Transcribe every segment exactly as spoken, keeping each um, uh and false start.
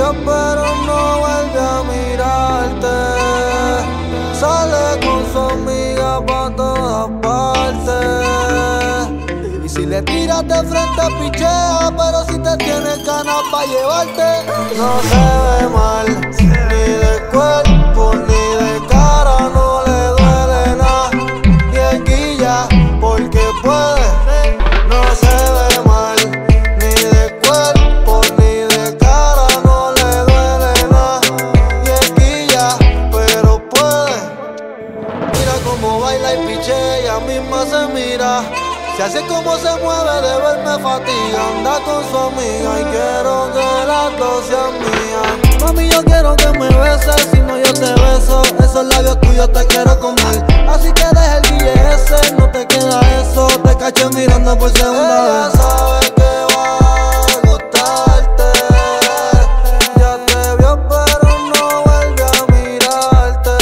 vio pero no vuelve a mirarte. Sale con su amiga pa' todas partes. Y si le tiras de frente pichea, pero si te tienes ganas pa' llevarte. No se ve mal, ni de cuerpo ni de cara, no le duele nada. Y es guilla porque puede. No se ve mal, ni de cuerpo ni de cara, no le duele nada. Y es guilla, pero puede. Mira cómo baila y pichea, ella misma se mira. Si así es como se mueve de verme fatiga, anda con su amiga y quiero que las dos sean mías. Mami, yo quiero que me beses, si no yo te beso. Esos labios tuyos te quiero comer. Así que deja el D J ese, no te queda eso. Te caché mirando por segunda vez. Ella sabe que va a gustarte. Ya te vio pero no vuelve a mirarte.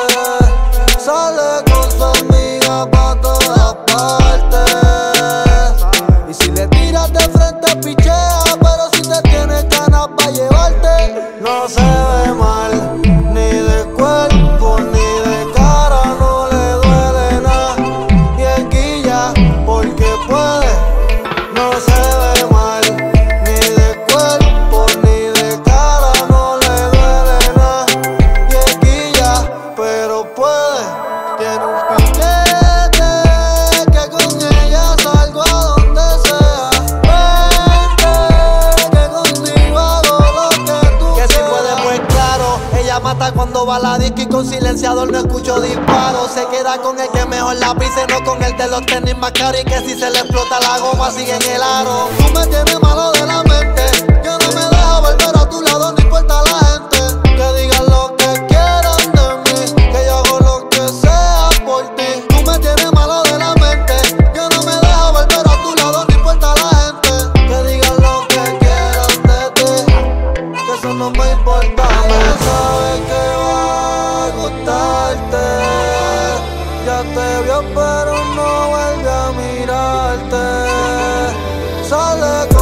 Sale con su amiga pa' todas partes. Y si le tiras de frente pichea, pero si te tienes ganas pa' llevarte. No se ve mal, ni de cuerpo ni de cara, no le duele nada. Y es guilla porque puede. No se ve mal, ni de cuerpo ni de cara, no le duele nada. Y es guilla, pero puede. Tiene un piquete que con ella salgo a donde sea. Vente, que contigo hago lo que tú quieras. Que si puede, pues claro. Ella mata cuando va a la disco y con silenciador no escucho disparos. Se queda con el que mejor la pise, no con el de los tenis más caros. Y que si se le explota la goma sigue en el aro. Tú me tienes malo de la mente. Yo no me dejo volver a tu lado, no importa la gente. Que digan lo que quieran de mí, que yo hago lo que sea por ti. Tú me tienes malo de la mente. Yo no me dejo volver a tu lado, no importa la gente. Que digan lo que quieran de ti, que eso no me importa. Ella sabe que va a gustarte. Ya te vio pero no vuelve a mirarte. Sale